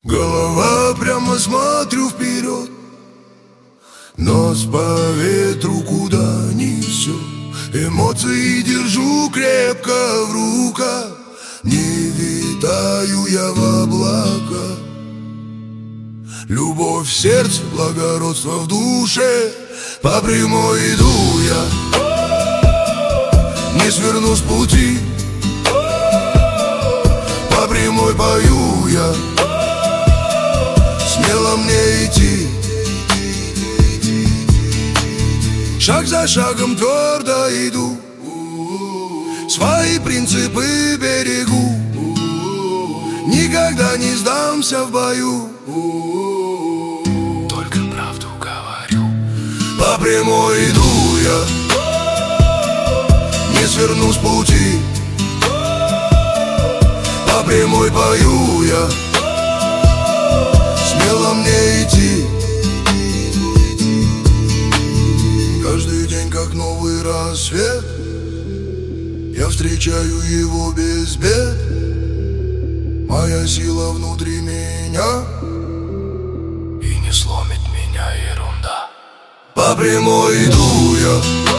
Голова прямо, смотрю вперед, нос по ветру куда несет. Эмоции держу крепко в руках, не витаю я в облаках. Любовь в сердце, благородство в душе, по прямой иду я, не сверну с пути. По прямой пою я, смело мне идти. Шаг за шагом твердо иду, свои принципы берегу, никогда не сдамся в бою, только правду говорю. по прямой иду я, не сверну с пути. По прямой пою я, смело мне идти. Каждый день как новый рассвет, я встречаю его без бед. Моя сила внутри меня, И не сломит меня ерунда. по прямой иду я,